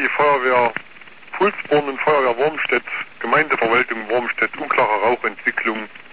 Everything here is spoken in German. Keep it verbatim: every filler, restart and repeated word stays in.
die Feuerwehr Pulsborn und Feuerwehr Wormstedt, Gemeindeverwaltung Wormstedt, unklare Rauchentwicklung,